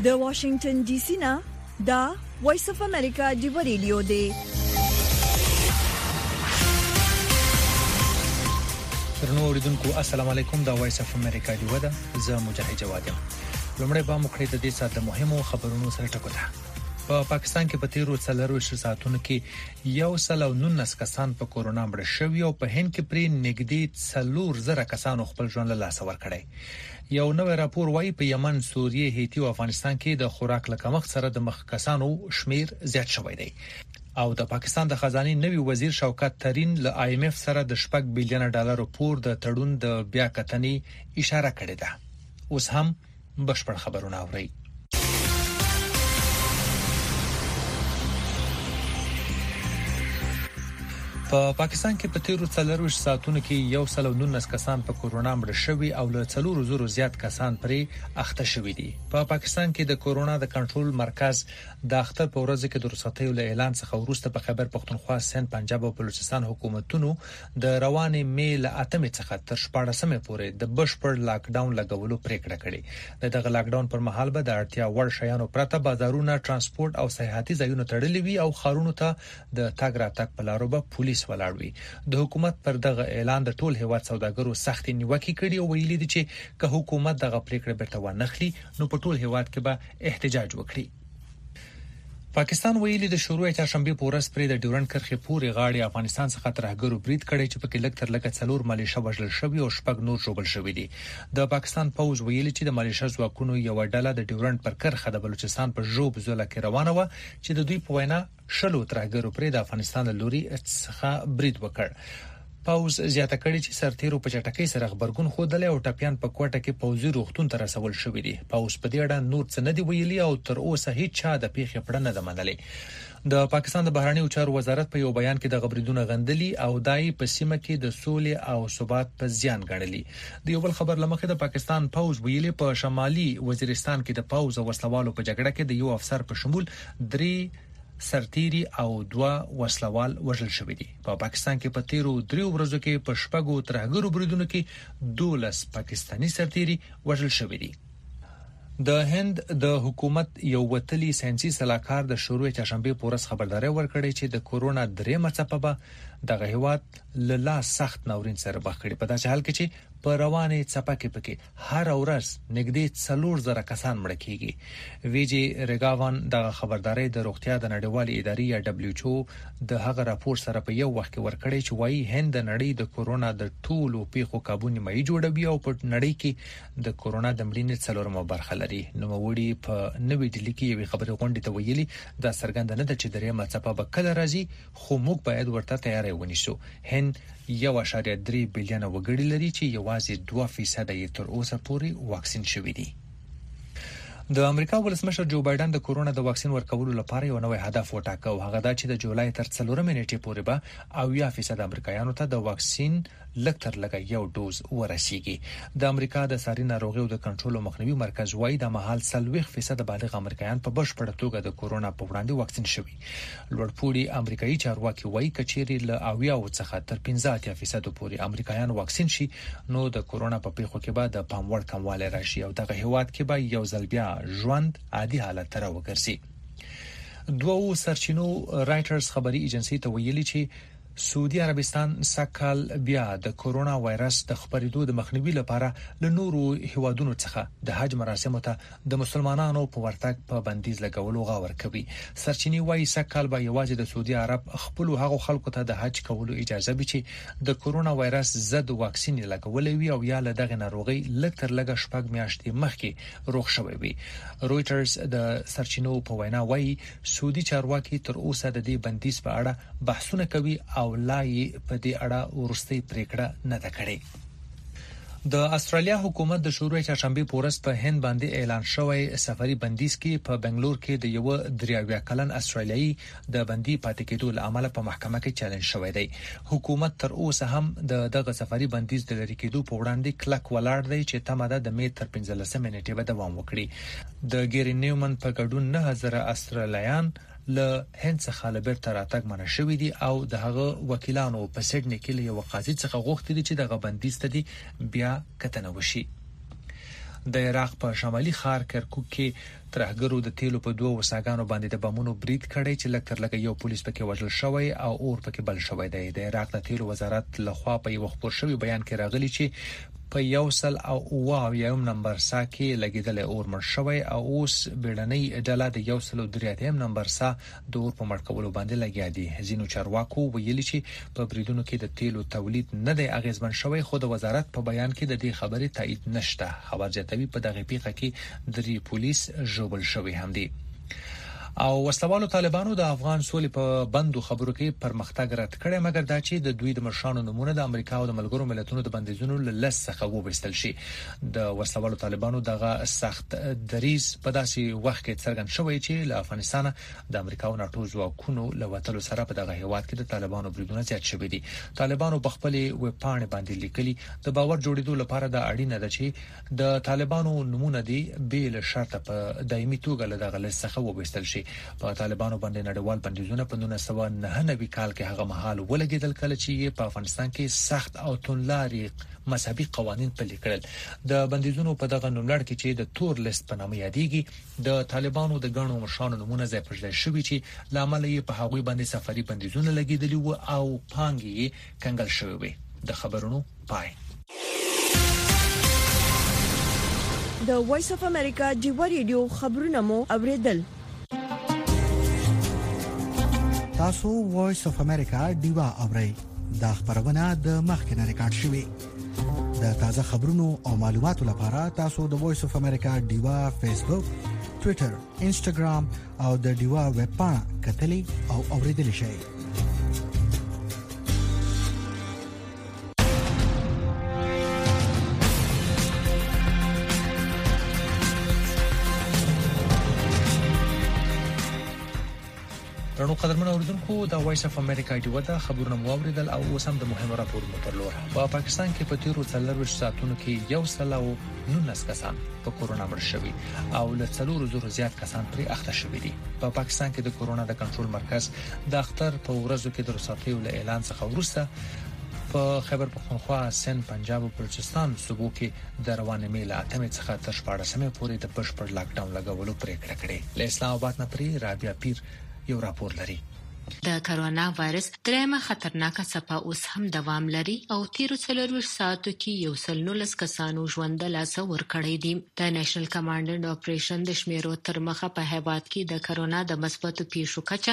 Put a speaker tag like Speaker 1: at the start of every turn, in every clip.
Speaker 1: د واشنگټن ډي سي نه دا وایس اف امریکا دی ریډیو دی.
Speaker 2: درنو اوریدونکو السلام علیکم، دا وایس اف امریکا دی ودا زه مجاهد جواد یم. لومړی به مو کړی د دې ساعت مهمو خبرونو سره ټکوته. په پاکستان کې په تیرو 24 ساعتونو کې 119 کسان په کورونا مړ شوي او په هند کې پرې نږدې 4000 کسانو خپل ژوند له لاسه ورکړی. یو نوی راپور وايي په یمن، سوریه، هیتی او افغانستان کې د خوراک له کمښت سره د مخ کسانو شمیر زیات شوی دی. او د پاکستان د خزانه نوی وزیر شوکت ترین له IMF سره د $6 بلین پور د تړون د بیا کتنې اشاره کړې ده. اوس هم بشپړ خبرونه اورئ. په پاکستان کې په تیرو 24 ساعتونو کې 119 کسان په کورونا مړ شوي او له 400 زیات کسان پرې اخته شوي دي. په پاکستان کې د کورونا د کنټرول مرکز د اختر په ورځ کې د رخصتۍ له اعلان څخه وروسته په خیبر پختونخوا، سند، پنجاب او بلوچستان حکومتونو د روانې مې له 8 څخه تر 14 پورې د بشپړ لاک ډاون لګولو پریکړه کړې. دغه لاک ډاون پر مهال به د اړتیا وړ شیانو پرته بازارونه، ترانسپورت او سیاحتي ځایونه تړلي وي او خارونو ته د تګ راتګ په لارو به پولیس ولاړوي. د حکومت پر دغه اعلان د ټول هیواد سوداګرو سختي نیوکه کړې او ویلي دي چې که حکومت دغه پریکړه بیرته ونخلي نو په ټول هیواد کې به احتجاج وکړي. پاکستان ویلي د شروع چهارشنبه په ورځ پرې د ډیورنډ کرښې پورې غاړې افغانستان څخه ترهګرو برید کړی چې په کې لږ تر لږه 4 مالیشه وژل شوی او 6 نور ژوبل شوی دي. د پاکستان پوز ویلي چې د مالیشه ځواکونو یو ډله د ډیورنډ پر کرښه د بلوچستان په ژوب زوله کې روانه و چې د دوی په وینا شلو ترهګرو پرې د افغانستان له لوري څخه برید وکړ. پاوز زیاته کړي چې سرتیرو په چټکۍ سره خبرګون خوده او ټاپیان په کوټه کې پوزي روغتون ته رسول شوې دي. پاوز په دې اړه نور څه نه دی ویلي او تر اوسه هیڅ چا د پیښې پړه نه ده منلې. د پاکستان د بهرنیو چارو وزارت په یو بیان کې د غبرګونونو غندلي او دای په سیمه کې د سولې او ثبات په زیان ګڼلي. د یو بل خبر لمخې د پاکستان پاوز ویلي په شمالي وزیرستان کې د پاوز او وسلوالو په جګړه کې د یو افسر په شمول 3 سرتیري او 2 وسلوال وژل شوی دي. په پاکستان کې په تیرو 3 ورځو کې په شپږو ترهګرو بریدونو کې 12 پاکستانی سرتیري وژل شوی دي. د هند د حکومت یو وتلی ساينسي صلاحکار د شروع چهارشنبه په ورځ خبرداري ورکړې چې د کورونا درېمه څپه به دغه هیواد له سخت ناورین سره مخ کړي. په داسې حال کې چې په روانه څپه کې هر ورځ نږدې 4000 کسان مړ کیږي. ویجی ریګاوان د خبرداري د روغتیا د نړیوالې ادارې یا WHO د هغه راپور سره په یو وخت کې ورکړی چې وايي هند د نړۍ د کورونا د ټولو پیښو کابو نیمایي جوړوي او په نړۍ کې د کورونا د مړینې 4مه برخه لري. نو وړي په نوې ډیلی کې یو خبري غونډه ته ویلي دا څرګند نه ده چې درېمه څپه به کله راځي، خو موږ باید ورته تیاری ونیسو. هند 1.3 بلین وګړي لري چې یوازې 2% یې تر اوسه پورې واکسین شوي دي. د امریکا ولسمشر جو بایدن د کورونا د واکسین ورکولو لپاره یو نوې هدف وټاکه او هغه دا چې د جولای تر 4 نیټې پورې به 80% امریکایانو ته د واکسین لږ تر لږه یو ډوز ورسیږي. د امریکا د ساري ناروغیو د کنټرول او مخنیوي مرکز وايي د مهال 40% بالغ امریکایان په بشپړه توګه د کورونا په وړاندې واکسین شوي. لوړپوړي امریکایي چارواکي وايي کچېری له 80 څخه تر 15% پورې امریکایان واکسین شي نو د کورونا په پیښو کې به د پام وړ کموالی راشي او دغه هیواد کې به یو ځل بیا ژوند عادي حالت ته راوګرځي. دوه سرچینو رائټرز خبري ایجنسی ته ویلي چې سعودي عربستان سکهال بیا د کورونا وایرس د خپرېدو د مخنیوي لپاره له نورو هیوادونو څخه د حج مراسمو ته د مسلمانانو په ورتګ په بندیز لګولو غوړ کوي. سرچینی وايي سکهال به یوازې د سعودي عرب خپل هغو خلکو ته د حج کولو اجازه وي چې د کورونا وایرس ضد واکسین لګولې وي او یا له دغه ناروغي لږ تر لږه 6 میاشتې مخکې روغ شوی وي. رويټرز د سرچینو په وینا وايي سعودي چارواکي تر اوسه د دې بندیز په اړه بحثونه کوي او لا یې په دې اړه ورستۍ پریکړه نه ده کړې. د استرالیا حکومت د شروع چهارشنبه په ورځ په هند باندې اعلان شوی سفري بندیز کې په بنگلور کې د یو 83 کلن استرالیایي د بندي پاتې کېدو لامل په محکمه کې چالش شوی دی. حکومت تر اوسه هم دغه سفري بندیز د لری کېدو په وړاندې کلک ولاړ دی چې تمه ده د مې تر 15 نیټې به دوام وکړي. د ګیری نیومن په ګډون 9000 استرالیایان له هند څخه له بیرته راتګ منع شوی دي او د هغه وکیلانو په سیډني کې یو قاضي څخه غوښتي دي چې دغه بندیز ته بیا کتنه وشي. د عراق په شمالي ښار کرکوک کې ترهګرو د تیلو په دوه وساګانو باندې د بمونو برید کړی چې لکه ترلګه یو پولیس پکې وژل شوی او اور پکې بل شوی دی. د عراق د تیلو وزارت لخوا په یو خبر شوی بیان کې راغلی چې په 101 نمبر سا کې لګیدل اور مړ شوی او اوس بیړنۍ ډله د 103 نمبر سا د اور په مړ کولو باندې لګیا دي. ځینو چارواکو ویلي چې په بریدونو کې د تیلو تولید نه دی اغیزمن شوی، خو د وزارت په بیان کې د دې خبرې تایید نشته. خبر جاتوي په دغه پیښه کې 3 پولیس ژوبل شوی هم دي. او وسلوالو طالبانو د افغان سولې په بندو خبرو کې پرمختګ رد کړي، مګر دا چې د دوی د مرشانو نمونه د امریکا او د ملګرو ملتونو د بندیزونو لس څخه وبستل شي. د وسلوالو طالبانو دغه سخت دریز په داسې وخت کې څرګند شوی چې له افغانستان د امریکا او ناتو ځواکونو له وټلو سره په دغه هیواد کې د طالبانو بریدونه زیات شوي دي. طالبانو په خپل ویبپاڼه باندې لیکلي د باور جوړېدو لپاره د اړینه ده چې د طالبانو نمونه دی بیل شرط په دایمي توګه له دغه لس څخه وبستل شي. په طالبانو باندې نړیوال بندیزونه په 1999 کال کې هغه مهال ولګیدل کله چې په افغانستان کې سخت او توندلاري مذهبي قوانين پلي کړل. د بندیزونو په دغه نوملړ کې چې د تور لیست په نامه یادېږي د طالبانو د ګڼو مشرانو نمونه ځای پر ځای شوي چې لامل یې په هغوی باندې سفري بندیزونه لګیدلي وو او پانګې کنګل شوی وي. د خبرونو پای.
Speaker 1: د وایس اف امریکا ډیوا ریډیو خبرونه مو اوریدل.
Speaker 3: تاسو وایس اف امریکا ډیوا اورئ. دا خبرونه د مخکنه ریکارډ شوې. د تازه خبرونو او معلوماتو لپاره تاسو د وایس اف امریکا ډیوا فیسبوک، ټوئیټر، انسټاګرام او د ډیوا ویب پاڼه کتلې او اوریدل شئ.
Speaker 2: رڼو قدرمن اوریدونکو د وایس اف امریکا ډیوا د خبرونو موریدل او اوس هم د مهمو راپورونو پر لور. په پاکستان کې په تیرو 24 ساعتونو کې 119 کسان په کورونا مړ شوي او له 400 زیات کسان پرې اخته شوي دي. په پاکستان کې د کورونا د کنټرول مرکز د اختر په ورځو کې د رخصتیو له اعلان څخه وروسته په خیبر پختونخوا، سند، پنجاب او بلوچستان صوبو کې د روانې میله 8 څخه تر 14 پورې د بشپړ لاک ډاون لګولو پریکړه کړې. له اسلام آباد نه پرې رابعه پیر یو راپور لري.
Speaker 4: د کرونا وایرس درېمه خطرناکه څپه اوس هم دوام لري او تیرو 24 ساعتو کې 119 کسانو ژوند له لاسه ورکړی دي. د نېشنل کمانډ اند اپریشن د شمیرو تر مخه په هیواد کې د کرونا د مثبتو پیښو کچه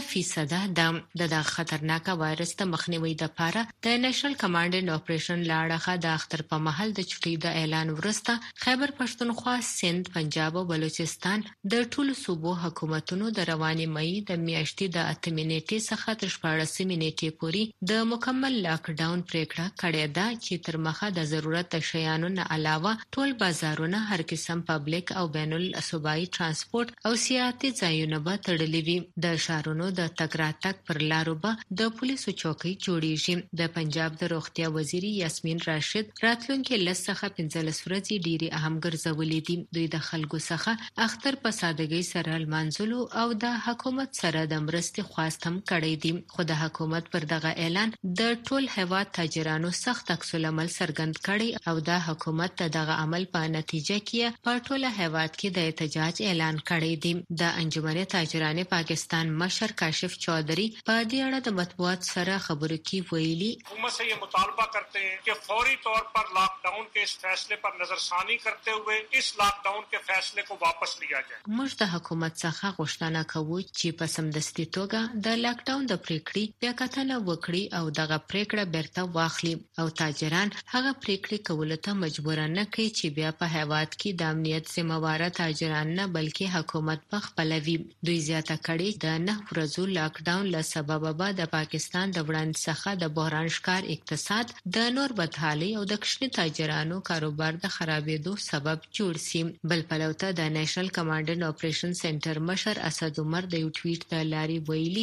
Speaker 4: 9% ده. د خطرناکه وایرس د مخنیوي لپاره د نېشنل کمانډ اند اپریشن لاړه د اختر په محل د چټي د اعلان ورسته خیبر پښتونخوا، سند، پنجاب او بلوچستان د ټولو صوبو حکومتونو د رواني مې د میاشتې د 8 نیټې څخه تر 14 نیټې پورې د مکمل لاک ډاون پریکړه کړې ده چې تر مخه د ضرورت شیانو نه علاوه ټول بازارونه، هر قسم پبلک او بین الصوبایي ترانسپورت او سیاحتي ځایونه به تړلي وي. د شهرونو د تګ راتګ پر لارو به د پولیسو چوکۍ جوړیږي. د پنجاب د روغتیا وزیر یاسمین راشد راتلونکي 10 څخه 15 ورځې ډېری اهم ګرځولې دي. دوی د خلکو څخه اختر په سادهګۍ سره لمانځلو او د حکومت سره د مرستې خواست هم کړی دي. خو د حکومت پر دغه اعلان د ټول هیواد تاجرانو سخت عکس العمل څرګند کړي او د حکومت دغه عمل په نتیجه کې په ټول هیواد کې د احتجاج اعلان کړی دی. د انجمن تاجران پاکستان مشر کاشف چودھری په دې اړه د مطبوعات سره خبرو کې ویلي،
Speaker 5: حکومت سے یہ مطالبہ کرتے ہیں کہ فوری طور پر لاک ڈاؤن کے اس فیصلے پر نظرثانی کرتے ہوئے اس لاک ڈاؤن کے فیصلے کو واپس لیا جائے.
Speaker 4: موږ د حکومت څخه غوښتنه کوو چې په سمدستي توګه د لاک ډاون د پریکړې بیا کتنه وکړي او دغه پریکړه بیرته واخلي او تاجران هغه پریکړې کولو ته مجبور نه کړي چې بیا په هیواد کې د امنیت ذمہوار تاجران نه بلکې حکومت په خپل وی. دوی زیاته کړي د 9 ورځو لاک ډاون له سبب به د پاکستان د وړاندې څخه د بحران ښکار اقتصاد د نور بدحالي او د کشنی تاجرانو کاروبار د خرابېدو سبب جوړ شي. بل پلوته د نېشنل کمانډ اند اپریشن سنټر مشر اسد عمر د یو ټویټ د لاري ویلي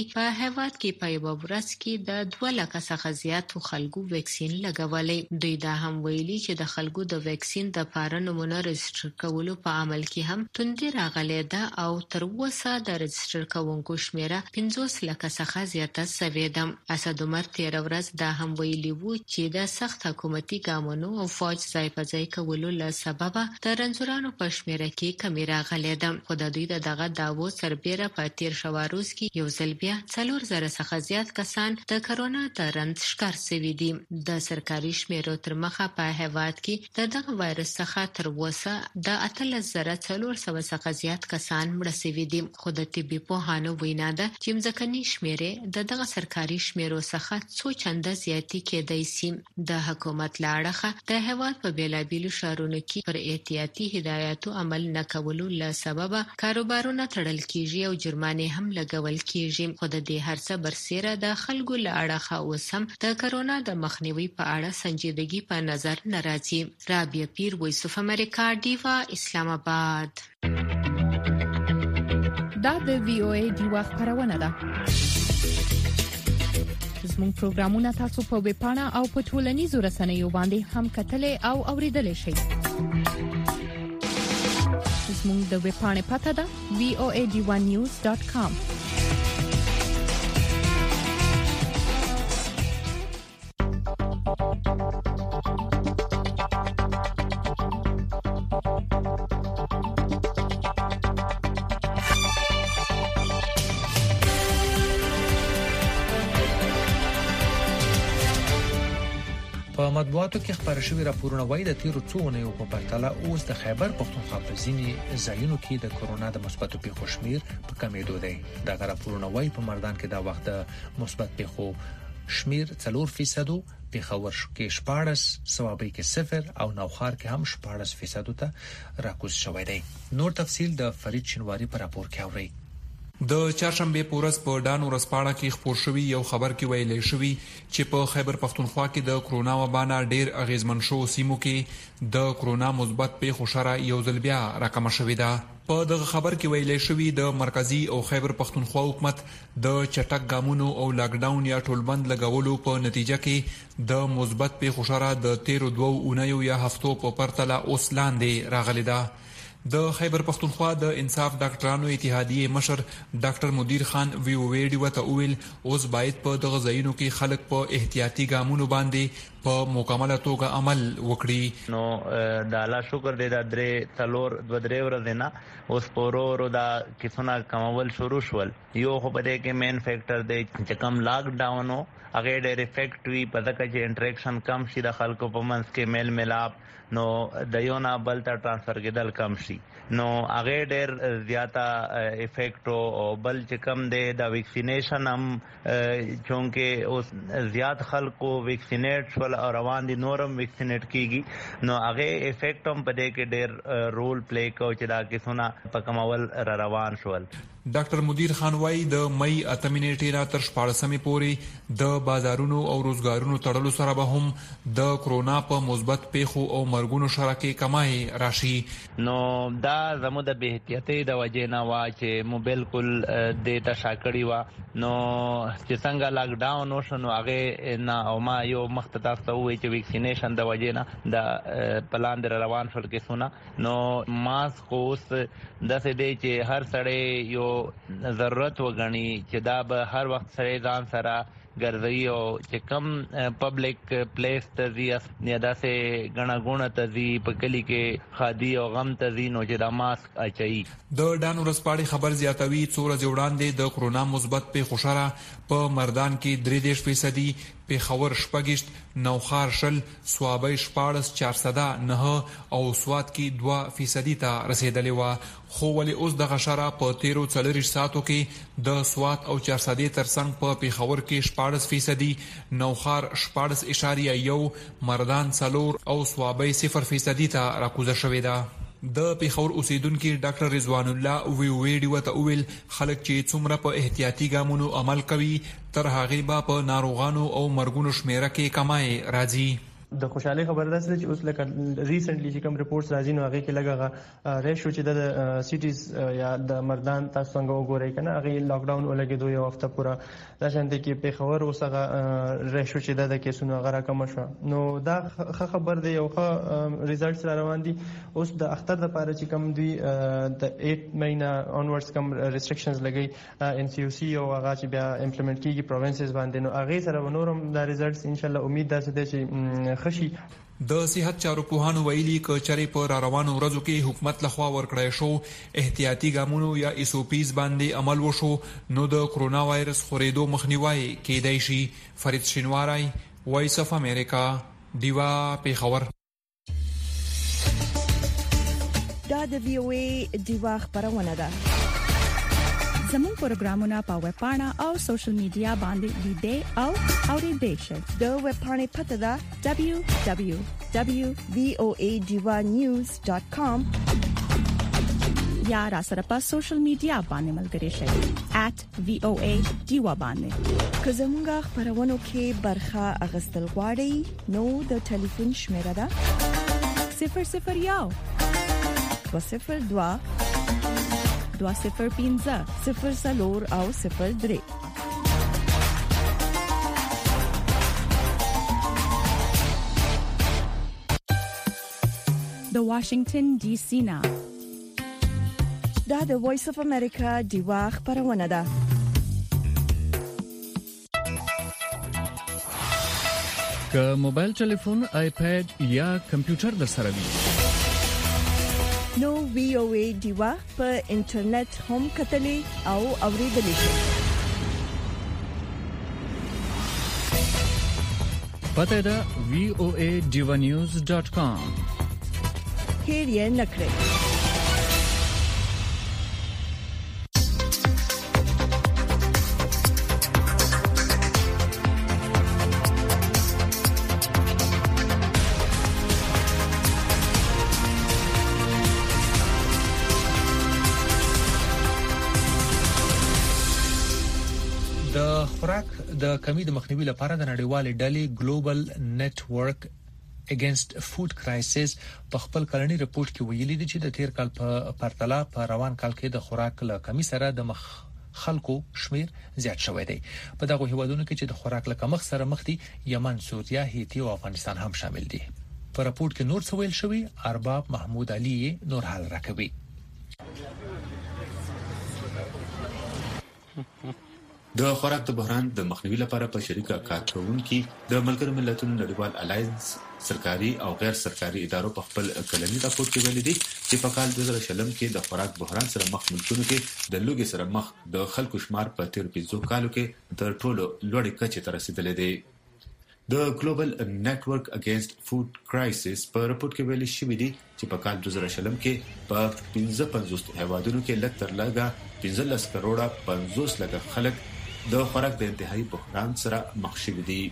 Speaker 4: کې په هیواد کې په یو ورځ کې د 2 لک څخه زیات خلکو ویکسین لګولې. دوی دا هم ویلي چې د خلکو د ویکسین د پاره نمونه رجسټر کولو په عمل کې هم توندې راغلې ده او تر اوسه د رجسټر کوونکو شمیره 50 لک څخه زیاته شوې ده. اسد عمر تیر ورځ دا هم ویلي وو چې د سخت حکومتي ګامونو او فوج ځای په ځای کولو له سببه د رنځورانو په شمیره کې کمی راغلې ده. خو د دوی دغه داوو سربېره په تیر شواروز کې یو ځل بیا 4000 څخه زیات کسان د کرونا د رنځ ښکار شوي دي. د سرکاري شمیرو تر مخه په هیواد کې دغه وایرس څخه تر اوسه د 18400 څخه زیات کسان مړه شوي دي. خو د طبي پوهانو وینا ده چې ځمکني شمیرې دغه سرکاري شمیرو څخه څو چنده زیاتې کېدای شي. د حکومت له اړخه د هیواد په بیلابیلو ښارونو کې پر احتیاطي هدایاتو عمل نه کولو له سببه کاروبارونه تړل کیږي او جرمانې هم لګول کیږي. خو د دې هرڅه برسیره د خلکو له اړخه اوس هم د کرونا د مخنیوي په اړه سنجیدګي په نظر نه راځي. رابعه پیر، وایس اف امریکا، ډیوا، اسلام آباد.
Speaker 6: دا د وی او ای ډیوا خبرونه ده. زموږ پروګرامونه تاسو په ویب پاڼه او په ټولنیزو رسنیو باندې هم کتلې او اوریدلې شئ. زموږ د ویب پاڼې پته ده voadivanews.com.
Speaker 2: په مطبوعاتو کې خبر شوی راپورونه وایي د تیرو څو اونیو په پرتله اوس د خیبر پختونخوا په ځینې ځایونو کې د کرونا د مثبتو پیښو شمیر په کمیدو دی. دا راپورونه وایي په مردان کې دا وخت د مثبت پیښو شمیر 4%، پیښور کې 14%، سوابي کې 0% او نوخار کې هم 14% ته راکوز شوی دی. نور تفصیل د فرید شینواری په راپور کې اوري.
Speaker 7: د چهارشنبه پورس په ډانو رسپاړه کې خبر شوی یو خبر کې ویلې شوی چې په خیبر پختونخوا کې د کرونا وبا نه ډیر اغیزمن شو سیمو کې د کرونا مثبت پیښو شره یو ځل بیا راکم شوې ده. په دغه خبر کې ویلې شوی د مرکزی او خیبر پختونخوا حکومت د چټک ګامونو او لاک ډاون یا ټولبند لګولو په نتیجه کې د مثبت پیښو شره د 13 اونیو یا هفتو په پرتله اوس لاندې راغلی ده. د خیبر پختونخوا د انصاف ډاکټرانو اتحادیه مشر ډاکټر مدیر خان وی ویډي وته اویل اوس باید په دغه ځایونو کې خلک په احتیاطي ګامونو باندې په مکمله توګه عمل وکړي.
Speaker 8: نو د الله شکر دې د درې ورځې نه اوس پورو دا کیسونه کمول شروع شول. یو خو په دې کې مین فیکٹر دی چې کم لاک ډاون هغه ډېر افیکټ وي په دغه چې انټریکشن کم شي د خلکو په منځ کې میل ملاپ نو د یو نه بل ته ټرانسفر کېدل کم شي. نو هغه ډېر زیاته افیکټ او بل چې کم دی د ویکسینیشن هم چونکه اوس زیات خلکو ویکسینیټ شول او روان دي نورم ویکسینیټ کیږي نو هغه افیکټ هم په دې کې ډېر رول پلی کوي چې دا کیسونه په کمول روان شول.
Speaker 7: ډاکټر مدیر خان وايي د مئی 8 نیټې را تر 14 پورې د بازارونو او روزګارونو تړلو سره به هم د کرونا په مثبت پیښو او مرګونو شرکې کمای راشي.
Speaker 8: نو دا زموږ د بهتیاتي د وجې نه وا چې مو بالکل د تشاکړی وا نو چې څنګه لاک ډاون وشنو هغه نه او ما یو مختص ته وی چې ویکسینیشن د وجې نه د پلان در روان شول کې سونه نو ماسک اوس د څه دی چې هر سړی یو ضرورت وګڼي چې دا به هر وخت سره ځان سره ګرځي او چې کم پبلک پلیس ته ځي یا داسې غنا غونه ته ځي په کلی کې خادي او غم ته ځي نو چې دا ماسک اچي.
Speaker 7: د ډانو رسپاړي خبر زیاتوي څوره جوړاندې د کرونا مثبت په خوشاله په مردان کې 3% پیښور 6%، نوخار 0%، سوابي 14%، 409 او سوات کې 2% ته رسیدلې و. خو ولې اوس د غشره په 13 ساعتو کې د سوات او 4% ترڅنګ په پیښور کې 14%، نوخار 14.1، مردان 4% او سوابي 0% ته راکوزه شوې ده. د پیښور اوسیدونکو ډاکټر رضوان الله وی ویډي وته اویل خلک چې څومره په احتیاطي ګامونو عمل کوي تر هغه به په ناروغانو او مرګونو شمیره کې کمای راځي.
Speaker 9: د خوشحالي خبر ده چې اوس لکه ریسنټلی چې کوم ریپورتس راځي نو هغه کې لګا ریشو چې د سیټیز یا د مردان تاسو څنګه وګورئ کنه هغه لاک ډاون ولګېدو یو هفته پورا دا شانته کې په خبر اوسه ریشو چې د کیسونو هغه کم شو نو دا خبر دی یو ښه ریزلټس را روان دي اوس د اختر د لپاره چې کوم دوی د 8 مهینه اونورډز کوم ریستریکشنز لګي ان سی او سی او هغه چې بیا امپلیمنٹ کیږي پروینسز باندې نو هغه سره ونورم دا ریزلټس ان شاء الله امید ده چې خشي
Speaker 7: د صحت چارو پوهانو ویلي ک چرې په روانو ورځو کې حکومت لخوا ورکړای شو احتیاطي ګامونو یا اس او پیز باندې عمل وشو نو د کرونا وایرس خورېدو مخنیوي کېدای شي. فرید شینواری، وایس اف امریکا، دیوا پیښور.
Speaker 1: دا د وی او ای دیوا خبرونه ده.
Speaker 10: زموږ پروګرامونه په ویب پاڼه او سوشل میډیا باندې لیدئ او اوریدئ شئ.
Speaker 1: د ویب پاڼې پته ده www.voadivanews.com
Speaker 10: یا را سره په سوشل میډیا باندې ملګري شئ @voadiva باندې.
Speaker 1: که زموږ خبرونه کې برخه اغستل غواړئ نو د ټلیفون شمیره ده
Speaker 10: 001
Speaker 1: 202
Speaker 10: 205
Speaker 1: 00 او 03.
Speaker 10: د واشنگټن ډي سي نه
Speaker 1: دا د وایس اف امریکا دیوا خبرونه ده.
Speaker 11: که موبایل ټلیفون، آیپاد یا کمپیوټر در سره وي
Speaker 1: نو وی او ای دیوا په انټرنیټ هم کتلې او اوریدلې شي.
Speaker 11: پته ده voadivanews.com.
Speaker 1: هیر یې نکړئ.
Speaker 2: د کمی د مخنیوي لپاره د نړیوالې ډلې ګلوبل نتورک اگینست فود کرایسس په خپل کلنی رپورت کې ویلي دي چې د تیر کال په پرتله په روان کال کې د خوراک له کمی سره د خلکو شمیر زیات شوی دی. په دغه هیوادونو کې چې د خوراک له کمښت سره مخ دي یمن، سوریه، هیتی او افغانستان هم شامل دي. په رپورت کې نور څه ویل شوی ارباب محمود علي نور حال راکوي.
Speaker 12: د خوراک د بحران د مخنیوي لپاره په شریکه کار کوونکي د ملګرو ملتونو نړیوال الاینس سرکاري او غیر سرکاري ادارو په خپل کلنی راپور کې ویلي دي چې په کال 2020 کې د خوراک بحران سره مخ ملکونو کې د لوږې سره مخ د خلکو شمار په تیر 15 کالو کې تر ټولو لوړې کچې ته رسیدلې دی. د ګلوبل نتورک اگینست فود کرایسس په رپورت کې ویلي شوی دی چې په کال 2020 کې په 55 هیوادونو کې لږ تر لږه 15 کروڑه 50 لک خلک د خوراک د انتهایی بحران سره مخ شوي دي.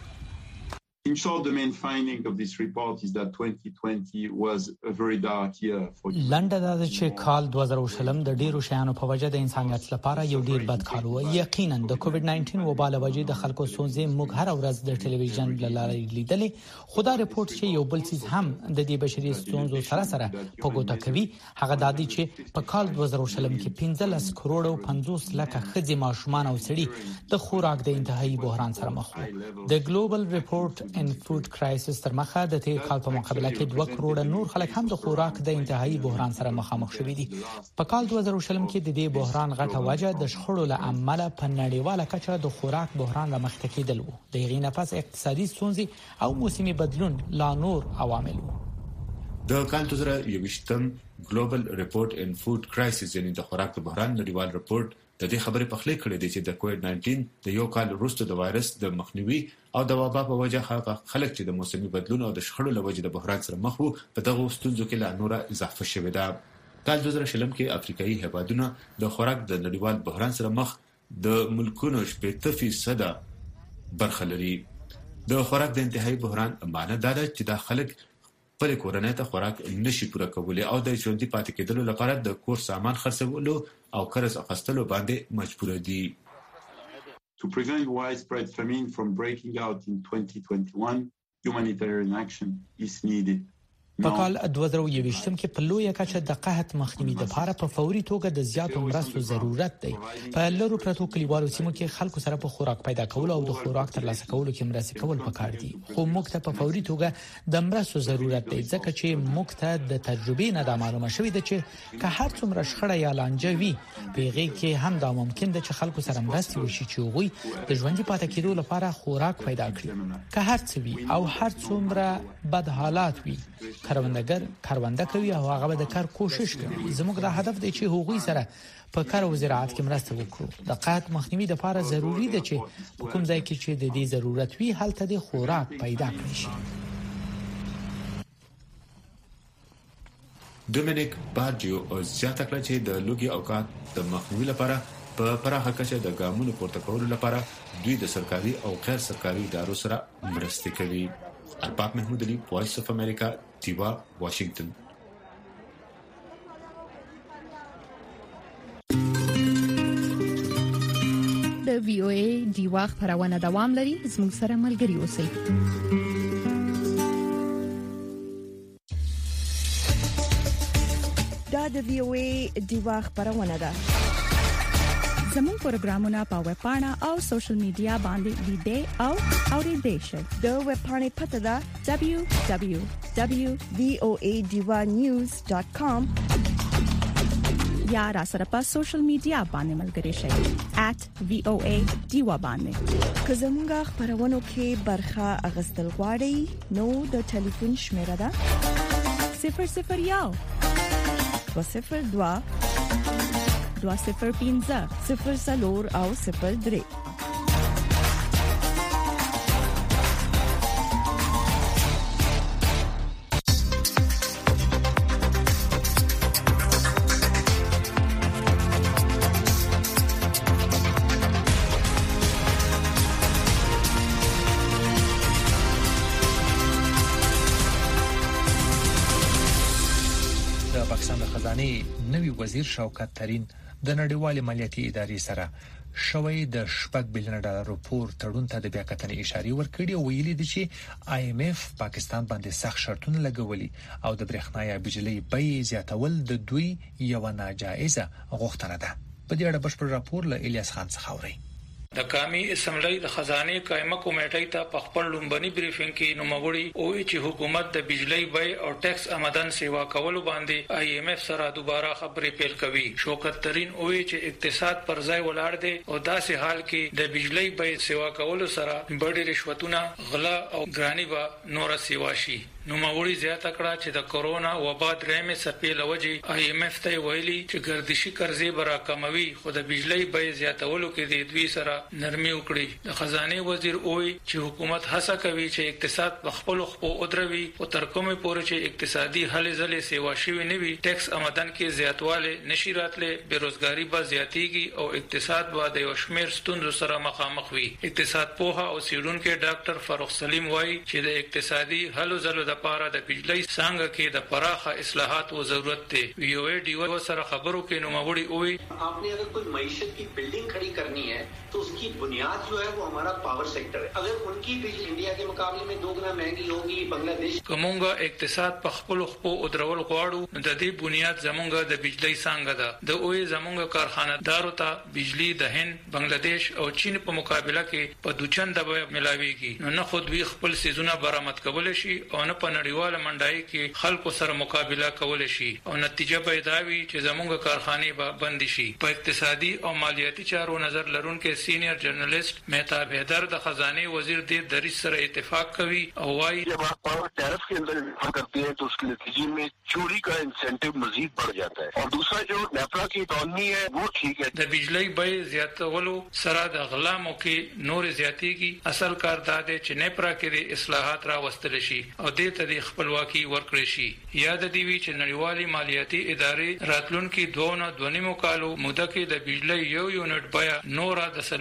Speaker 13: In short, the main finding of this report is that 2020 was a very dark year for humanity.
Speaker 14: لنډه دا چې کال 2020 د ډیرو شیانو په وجه د انسانیت لپاره یو ډیر بد کال و. یقینا د کووډ 19 وبا له وجې د خلکو ستونزې موږ هر ورځ د ټلویزیون له لارې لیدلې. خو دا رپورت چې یو بل څه هم د دې بشري ستونزو سره په ګوته کوي هغه د دې چې په کال 2020 کې 15 کروڑ او 50 لک ښځې، ماشومان او سړي د خوراک د انتهایی بحران سره مخ وو. د ګلوبل ریپورت ان فود کرایسس تر مخه د تیر کال په مقابله کې 2 کروڑ نور خلک هم د خوراک د انتهایی بحران سره مخامخ شوي دي. په کال 2020 کې د دې بحران غټه وجه د شخړو له امله په نړیواله کچه د خوراک بحران رامخته کېدل وو. د غیر نفس اقتصادي ستونزې او موسمي بدلون لا نور عوامل وو.
Speaker 12: د کال 2021 ګلوبل ریپورت ان فود کرایسس یعنی د خوراک بحران نړیوال رپورت د دې خبرې په خله کړې دي چې د کووډ 19 د یو کال وروسته د وایرس د مخنیوي او د وبا په وجه هغه خلک چې د موسمي بدلون او د شخړو له وجې د بحران سره مخ وو په دغه ستونزو کې لا نور اضافه شوې ده. کال 2020 کې افریقایي هیوادونه د خوراک د نړیوال بحران سره مخ د ملکونو 80% برخه لري. د خوراک د انتهایی بحران معنی دا ده چې د خلک خپل کورنۍ ته خوراک نشي پوره کولای او د ژوندۍ پاتې کېدلو لپاره د کور سامان خرڅولو او قرض اخیستلو باندې مجبور دي.
Speaker 13: To prevent widespread famine from breaking out in 2021, humanitarian action is needed.
Speaker 14: په کال 2021 کې په لویه کچه د قحط مخنیوي لپاره په فوري توګه د زیاتو مرستو ضرورت دی. په لورو پرتو کلیوالو سیمو کې خلکو سره په خوراک پیدا کول او د خوراک ترلاسه کولو کې مرسته کول پکار دي. خو موږ ته په فوري توګه د مرستو ضرورت دی ځکه چې موږ ته د تجربې نه د معلومه شوې ده چې که هر څومره شخړه یا لانجه وي پیغې کې هم دا ممکن ده چې خلکو سره مرسته وشي چې وي د ژوندۍ پاتې کېدو لپاره خوراک پیدا کړي. که هر څه وي او هر څومره بد حالات وي کروندګر کارونده کوي او هغه د کار کوشش کوي. زموږ د هدف دی چې هغوی سره په کار او زراعت کې مرسته وکړو. د قحط مخنیوي لپاره ضروری ده چې په کوم ځای کې چې د دې ضرورت وي هلته د خوراک پیدا کړي شي.
Speaker 12: دومینیک باجیو او زیاته کړه چې د لوګي اوقات د مخنیوي لپاره په پراخه کچه د ګامونو پورته کولو لپاره دوی د سرکاري او غیر سرکاري ادارو سره مرسته کوي. الباب محمود علي وایس اف امریکا دیوا واشنگتن.
Speaker 6: د وی او ای دیوا خبرونه دوام لري. زموږ سره ملګري اوسئ.
Speaker 1: دا د وی او ای دیوا خبرونه ده.
Speaker 10: زموږ پروګرامونه په ویب پاڼه او سوشل میډیا باندې لیدئ او اوریدئ شئ.
Speaker 1: د ویب پاڼې پته ده www.voanews.com
Speaker 10: یا را سره په سوشل میډیا باندې ملګري شئ @voa diva باندې.
Speaker 1: که زموږ خبرونو کې برخه اغستل غواړئ نو د ټلیفون شمیره ده
Speaker 10: 001
Speaker 1: 202
Speaker 10: 205
Speaker 1: 0 او 03.
Speaker 2: نوی وزیر شوکت ترین د نړیوال مالیاتي ادارې سره شوی د $6 بلین پور تړون ته د بیاکتنې اشاره ورکړې او ویلي دي چې IMF پاکستان باندې سخت شرطونه لګولي او د برېښنا یا بجلی بیې زیاتول د دوی یو ناجایزه غوښتنه ده. په دې اړه بشپړ راپور له الیاس خان څخه اورئ.
Speaker 15: د قومي اسمبلی د خزانه قائمه کمیټې ته په خپل لومبني بریفینګ کې نوموړي او چې حکومت د بجلی بیې او ټیکس آمدن سیوا کولو باندې IMF سره دوباره خبرې پیل کوي. شوکت ترین او چې اقتصاد پر ځای ولاړ دی او داسې حال کې د بجلی بیې سیوا کولو سره ډېر رشوتونه غلا او ګرانی به نور سیوا شي. نوموړي زیاته کړه چې د کورونا وبا درېمه څپې لوجې IMF ته ویلي چې ګردشي قرضې برا کموي خو د بجلی بیې زیاتولو کې د دوی سره نرمي وکړي. د خزانه وزیر اووی چې حکومت هڅه کوي چې اقتصاد په خپل خپو ودروي او تر کومه پورې چې اقتصادي هلې ځلې سیوا شوی نه وي ټیکس آمدن کې زیاتواله نشي راتله بیروزګاری به زیاتیږي او اقتصاد به د یو شمېر ستونزو سره مخامخ وي. اقتصاد پوها او سیډونکو ډاکټر فاروق سلیم وایي چې د اقتصادي هلو ځلو د پاره د بجلی څنګه کې د پراخه اصلاحات او ضرورت دی. وی او ای ډیو سره خبرو کې نوموړي اووی
Speaker 16: आपने अगर कोई मईशत की बिल्डिंग खड़ी करनी है तो उसकी बुनियाद जो है वो हमारा पावर सेक्टर है. अगर उनकी बिजली इंडिया के मुकाबले में 2 गुना महंगी होगी बांग्लादेश
Speaker 15: کومه اقتصاد په خپل خپو او درول غواړو د دې بنیاد زمونږ د بجلی څنګه ده. د اوې زمونږ کارخانه‌دارو ته بجلی د هند بنگلاديش او چین په مقابله کې په دوچند به ملاويږي. نو خود وی خپل سيزونه برآمد کول شي او نه په نړیواله منډای کې خلکو سره مقابله کول شي او نتیجه پیدا وي چې زمونږ کارخانه به بند شي. په اقتصادي او مالیاتي چارو نظر لرونکو سینیئر جرنالست مهتاب حیدر د خزانه وزیر د دریس سره اتفاق کوي او وايي
Speaker 17: जब आप पावर टैरिफ के अंदर इजाफा करते हैं तो उसके नतीजे में चोरी का इंसेंटिव मजीद बढ़ जाता है. और दूसरा जो नेपरा की इकोनॉमी है वो ठीक है.
Speaker 15: د بجلی بیې زیاتولو سره د غلا موکي نور زیاتیږي. اصل کار دا دی چې نیپرا کې د اصلاحات راوستل شي او د ته د خپلواکي ورکړي شي. یاد دی وی چې نړیوالي مالیاتي ادارې راتلونکي 2.5 کالو موده کې د بجلی یو یونټ بیا نور د 4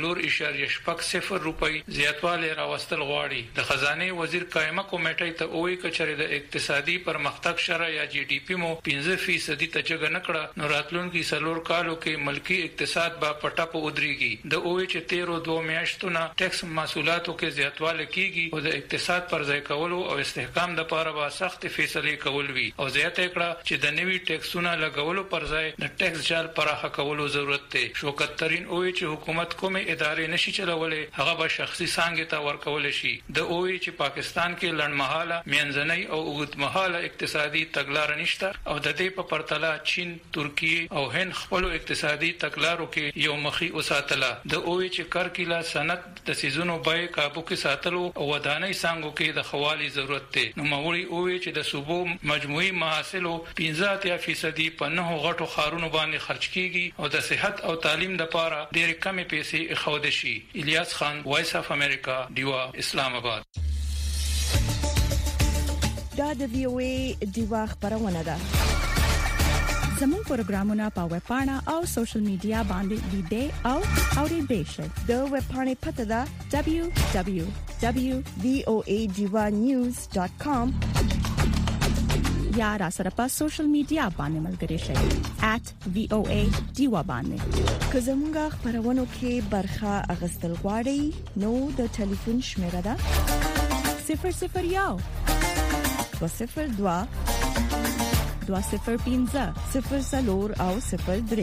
Speaker 15: 4.0 روپۍ زیاتوالی راوستل غواړي. د خزانه وزیر قائمه کمیټې ته وایي چې د اقتصادي پرمختګ شرح یا جی ډي پی مو 5% ته جګ نه کړه نو راتلونکي 4 کالو کې ملکی اقتصاد به پټه ودرېږي. د اوې چې 13 میاشتو نه ټیکس محصولاتو کې زیاتوالی کیږي او د اقتصاد پر ځای کولو او استحکام د لپاره به سخت فیصله کول وي او زیاته کړه چې د نوي ټیکسونو لګولو پر ځای د ټیکس جال پراخه کولو ضرورت دی. شوکت ترين اوې چې حکومت کومه ادارې نشي چلولې هغه به شخصي څنګه ته ورکول شي. د اوې چې پاکستان کې لړمحاله منځنۍ او اوږدمحاله اقتصادي تګلار نشته او د دې په پرتله چین، ترکیه او هند خپل اقتصادي تګلارو کې یو مخي وساتله. د اوې چې کرکیلا صنعت د سيزونو بای کابو کې ساتلو او ودانۍ څنګه کې د خوالي ضرورت دی. نو موري اوې چې د صوبو مجموعي محاصلو 15% په نه غټو خارونو باندې خرج کیږي او د صحت او تعلیم لپاره ډېر کم پیسې اخود شي. الیاس خان، وایس اف امریکا، دیوا، اسلام آباد.
Speaker 1: دا د وی او ای دیوا خبرونه ده.
Speaker 10: زموږ پروګرامونه په ویب پاڼه او سوشل میډیا باندې لیدئ او اوریدئ شئ.
Speaker 1: د ویب پاڼې پته ده www.voadivanews.com
Speaker 10: یا را سره په سوشل میډیا باندې ملګري شئ @voadiva باندې.
Speaker 1: که زموږ خبرونه کې برخه اغستل غواړئ نو د ټلیفون شمیره ده
Speaker 10: 001
Speaker 1: 202
Speaker 10: 205
Speaker 1: 00 او 03.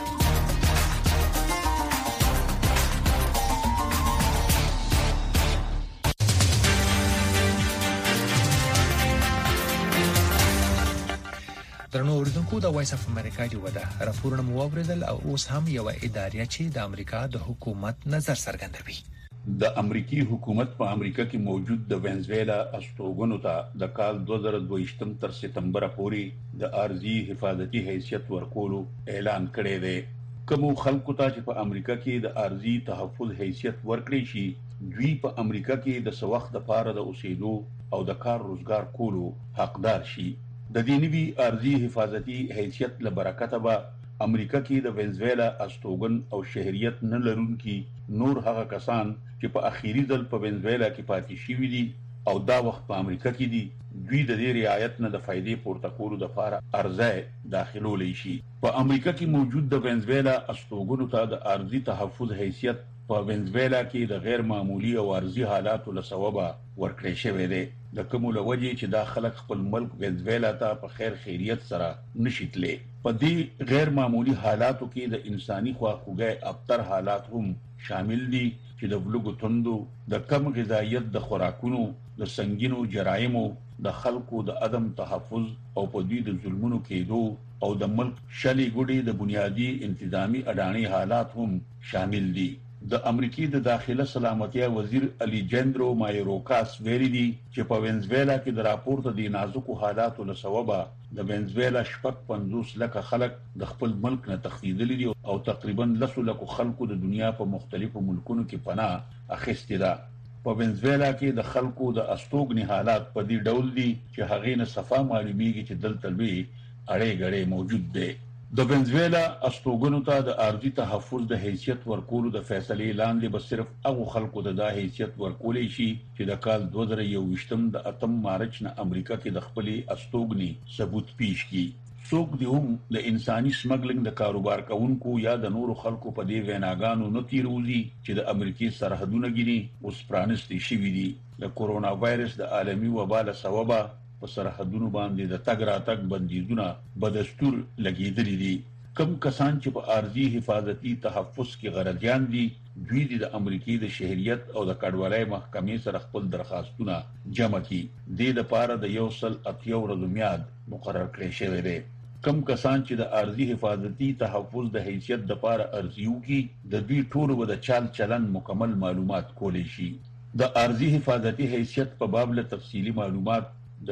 Speaker 2: درنو اوریدونکو د وایس اف امریکا دی ودا راپورونه مو اوریدل او اوس هم یو ادارې چې د امریکا د حکومت نظر څرګندوي.
Speaker 18: د امریکای حکومت په امریکا کې موجود د وینزویلا استوګنو ته د کال 2022 تر سپتمبر پورې د ارضي حفاظتي حیثیت ورکولو اعلان کړی دی. کوم خلکو ته چې په امریکا کې د ارضي تحفظ حیثیت ورکړي شي دوی په امریکا کې د سوخت لپاره د اوسېدو او د کار روزګار کولو حقدار شي. د دې نوي ارضي حفاظتي حیثیت لبرکته به امریکا کې د وینزویلا استوګن او شهریت نه لرونکي نور هغه کسان چې په اخیری ځل په وینزویلا کې پاتې شوي دي او دا وخت په امریکا کې دي دوی د دې رعایت نه د فائدې پورته کولو لپاره ارزه داخلولې شي. په امریکا کې موجود د وینزویلا استوګنو ته د ارضي تحفظ حیثیت په وینزویلا کې د غیر معمولی او ارضي حالاتو له سببه ورکړی شوی دی. د کوم لوجې چې دا خلک خپل ملک وینزویلا ته په خیر خیریت سره نشیتلې. په دې غیر معمولی حالاتو کې د انساني خواخوږۍ ابتر حالات هم شامل دي چې د بلوغ توندو، د کم غذایت د خوراکونو، د سنگینو جرایمو، د خلکو د عدم تحفظ او په دې د ظلمونو کېدو او د ملک شلي ګډي د بنیادی انتظامی اډانی حالات هم شامل دي. د امریکای د داخله سلامتیا وزیر الیجندرو مایروکاس ویلي دي چې په وینزویلا کې د راپورته د نازکو حالاتو له سببه د وینزویلا 50 لک خلک د خپل ملک نه تښتیدلي دي او تقریبا 10 لک خلکو د دنیا په مختلفو ملکونو کې پناه اخیستې ده. په وینزویلا کې د خلکو د استوګنې حالات په دې ډول دي چې هغه نه صفه معلومیږي چې دلته لوی اړې غړې موجود دي. د وینزویلا استوګنو ته د ارضي تحفظ د حیثیت ورکولو د فیصلې لاندې به صرف هغه خلکو ته د حیثیت ورکولې شي چې د کال 2021 د 8 مارچ نه امریکا کې د خپلې استوګنې ثبوت پیش کړي. څوک دی هم د انساني سمګلینګ د کاروبار کوونکو یا د نورو خلکو په دې ویناګانو نه تیروزي چې د امریکای سرحدونه ګینی اوس پرانستې شوې دي. د کورونا وایرس د عالمي وبا له سببه په سرحدونو باندې د تګ راتګ بندیزونه بدستور لګیدلي دي. کم کسان چې په ارضي حفاظتي تحفظ کې غرضیان دي دوی د امریکای د شهریت او د کډوالۍ محکمې سره خپل درخواستونه جمع کړي. د دې لپاره د 180 ورځې میعاد مقرر کړی شوی دی. کم کسان چې د ارضي حفاظتي تحفظ د حیثیت لپاره ارزیو کې د دوی ټول و د چال چلن مکمل معلومات کولای شي. د ارضي حفاظتي حیثیت په باب له تفصیلی معلومات د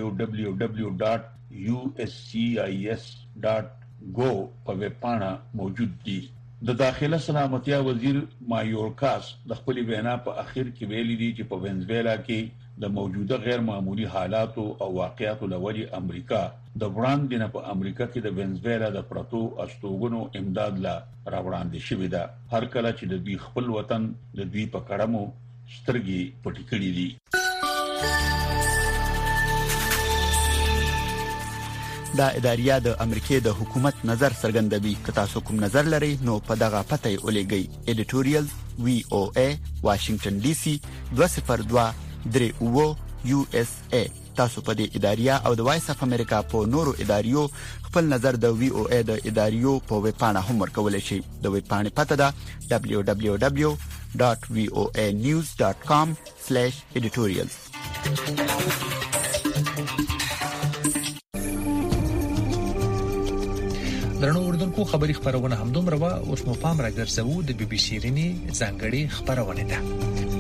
Speaker 18: www.uscis.go په ویب پاڼه موجود دي. د داخله سلامتیا وزیر مایورکاس د خپل وینا په اخر کې ویلي دي چې په وینزویلا کې د موجوده غیر معمولی حالات او واقعیات لوري امریکا د وړاندې نه په امریکا کې د وینزویلا د پروتو استوګنو امداد لا راوړاندې شوې ده هر کله چې د دوی خپل وطن د دوی په کړمو سترګې پټې کړې دي.
Speaker 19: دا اداریه د امریکای د حکومت نظر څرګندوي. که تاسو کوم نظر لرئ نو په دغه پته ولېږئ. editorial VOA Washington DC 202 USA. تاسو په دې اداریه او د وایس اف امریکا په نورو اداریو خپل نظر د VOA د اداریو په ویب پاڼه هم ورکولای شئ. د ویب پاڼې پته ده www.voanews.com/editorials.
Speaker 2: درنو اردوونکو خبری خبرونه هم دومره وا اوس مو پام راګرځوو د BBC رینی ځانګړي خبرونه ده.